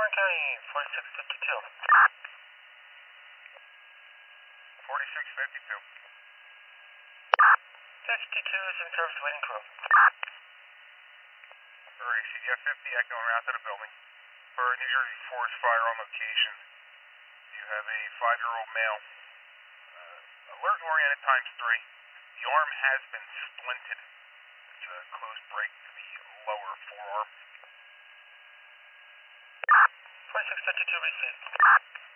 County, 4652. 4652. 52 is in service, waiting crew. Alright, CDF 50 echoing around to the building. For a New Jersey forest fire on location, you have a 5-year-old male. Alert oriented ×3. The arm has been splinted. It's a closed break to the lower forearm. 4652 received.